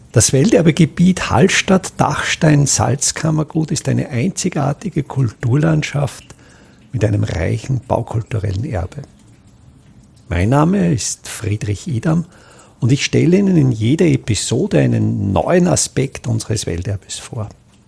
Das Welterbegebiet Hallstatt-Dachstein-Salzkammergut ist eine einzigartige Kulturlandschaft mit einem reichen baukulturellen Erbe. Mein Name ist Friedrich Idam und ich stelle Ihnen in jeder Episode einen neuen Aspekt unseres Welterbes vor.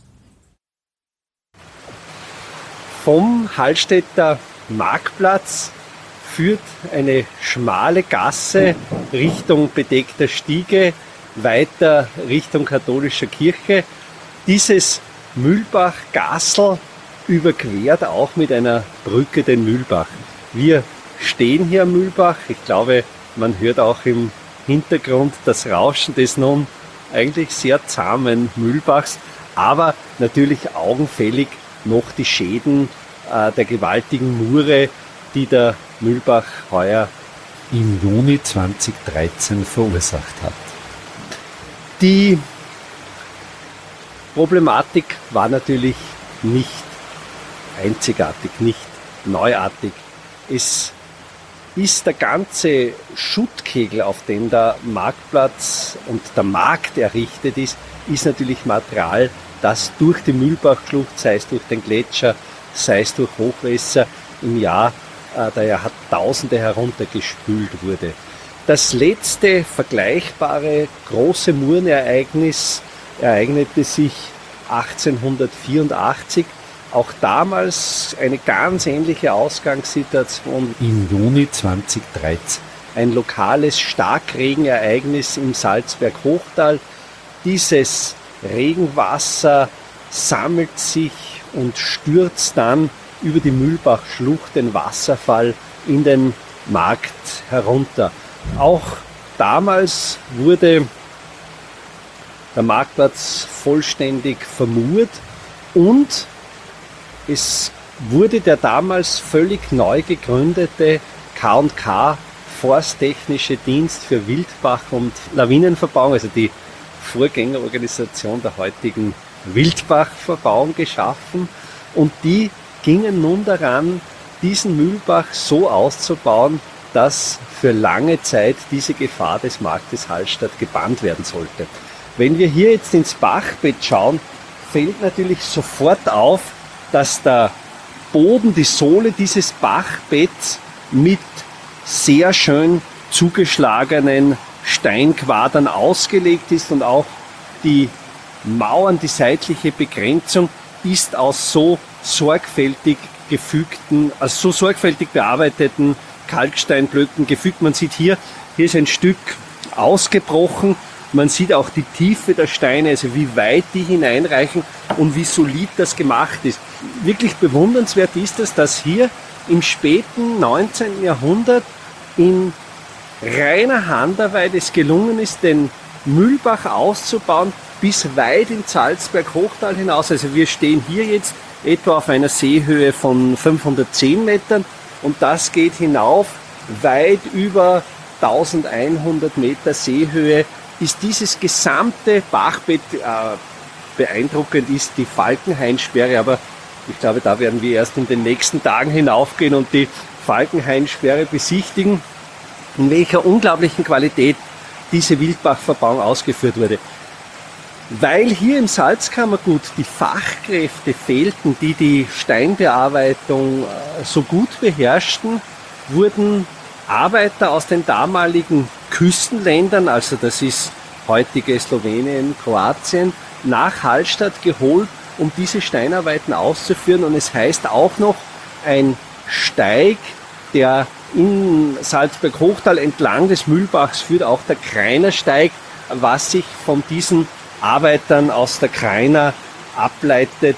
Vom Hallstätter Marktplatz führt eine schmale Gasse Richtung bedeckter Stiege, weiter Richtung katholischer Kirche. Dieses Mühlbach-Gassl überquert auch mit einer Brücke den Mühlbach. Wir stehen hier am Mühlbach. Ich glaube, man hört auch im Hintergrund das Rauschen des nun eigentlich sehr zahmen Mühlbachs, aber natürlich augenfällig noch die Schäden der gewaltigen Mure, die der Mühlbach heuer im Juni 2013 verursacht hat. Die Problematik war natürlich nicht einzigartig, nicht neuartig. Es ist der ganze Schuttkegel, auf dem der Marktplatz und der Markt errichtet ist natürlich Material, das durch die Mühlbachschlucht, sei es durch den Gletscher, sei es durch Hochwässer im Jahr der Jahrtausende heruntergespült wurde. Das letzte vergleichbare große Murenereignis ereignete sich 1884. Auch damals eine ganz ähnliche Ausgangssituation. Im Juni 2013. Ein lokales Starkregenereignis im Salzberg-Hochtal. Dieses Regenwasser sammelt sich und stürzt dann über die Mühlbachschlucht, den Wasserfall, in den Markt herunter. Auch damals wurde der Marktplatz vollständig vermurt und es wurde der damals völlig neu gegründete K&K Forsttechnische Dienst für Wildbach- und Lawinenverbauung, also die Vorgängerorganisation der heutigen Wildbachverbauung, geschaffen, und die gingen nun daran, diesen Mühlbach so auszubauen, dass für lange Zeit diese Gefahr des Marktes Hallstatt gebannt werden sollte. Wenn wir hier jetzt ins Bachbett schauen, fällt natürlich sofort auf, dass der Boden, die Sohle dieses Bachbetts mit sehr schön zugeschlagenen Steinquadern ausgelegt ist, und auch die Mauern, die seitliche Begrenzung ist aus so sorgfältig bearbeiteten Kalksteinblöcken gefügt. Man sieht hier ist ein Stück ausgebrochen. Man sieht auch die Tiefe der Steine, also wie weit die hineinreichen und wie solid das gemacht ist. Wirklich bewundernswert ist es, dass hier im späten 19. Jahrhundert in reiner Handarbeit es gelungen ist, den Mühlbach auszubauen bis weit ins Salzberg-Hochtal hinaus. Also wir stehen hier jetzt etwa auf einer Seehöhe von 510 Metern und das geht hinauf weit über 1100 Meter Seehöhe. Ist dieses gesamte Bachbett beeindruckend, ist die Falkenhain-Sperre, aber ich glaube, da werden wir erst in den nächsten Tagen hinaufgehen und die Falkenhain-Sperre besichtigen, in welcher unglaublichen Qualität diese Wildbachverbauung ausgeführt wurde. Weil hier im Salzkammergut die Fachkräfte fehlten, die die Steinbearbeitung so gut beherrschten, wurden Arbeiter aus den damaligen Küstenländern, also das ist heutige Slowenien, Kroatien, nach Hallstatt geholt, um diese Steinarbeiten auszuführen. Und es heißt auch noch, ein Steig, der im Salzberg-Hochtal entlang des Mühlbachs führt, auch der Krainer Steig, was sich von diesen Arbeitern aus der Krainer ableitet.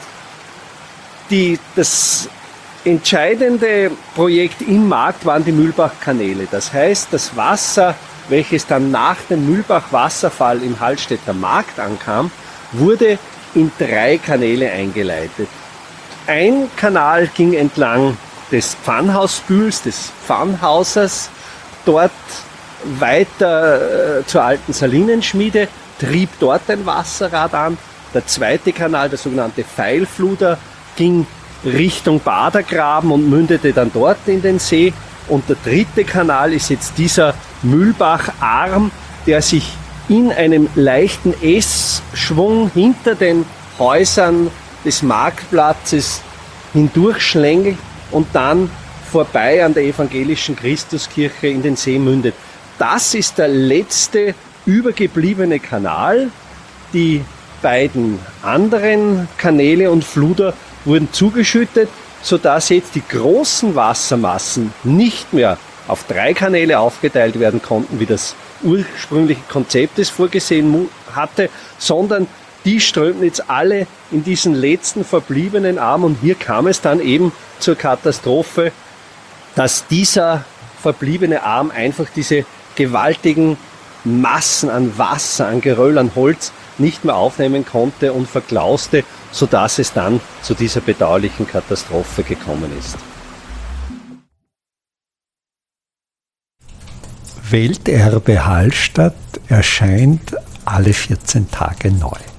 Das entscheidende Projekt im Markt waren die Mühlbachkanäle. Das heißt, das Wasser, welches dann nach dem Mühlbach-Wasserfall im Hallstätter Markt ankam, wurde in 3 Kanäle eingeleitet. Ein Kanal ging entlang des Pfannhausbühls, des Pfannhausers, dort weiter zur alten Salinenschmiede, trieb dort ein Wasserrad an. Der zweite Kanal, der sogenannte Pfeilfluder, ging Richtung Badergraben und mündete dann dort in den See. Und der dritte Kanal ist jetzt dieser Mühlbacharm, der sich in einem leichten S-Schwung hinter den Häusern des Marktplatzes hindurchschlängelt und dann vorbei an der evangelischen Christuskirche in den See mündet. Das ist der letzte übergebliebene Kanal. Die beiden anderen Kanäle und Fluder wurden zugeschüttet, sodass jetzt die großen Wassermassen nicht mehr auf 3 Kanäle aufgeteilt werden konnten, wie das ursprüngliche Konzept es vorgesehen hatte, sondern die strömten jetzt alle in diesen letzten verbliebenen Arm. Und hier kam es dann eben zur Katastrophe, dass dieser verbliebene Arm einfach diese gewaltigen Massen an Wasser, an Geröll, an Holz nicht mehr aufnehmen konnte und verklauste, sodass es dann zu dieser bedauerlichen Katastrophe gekommen ist. Welterbe Hallstatt erscheint alle 14 Tage neu.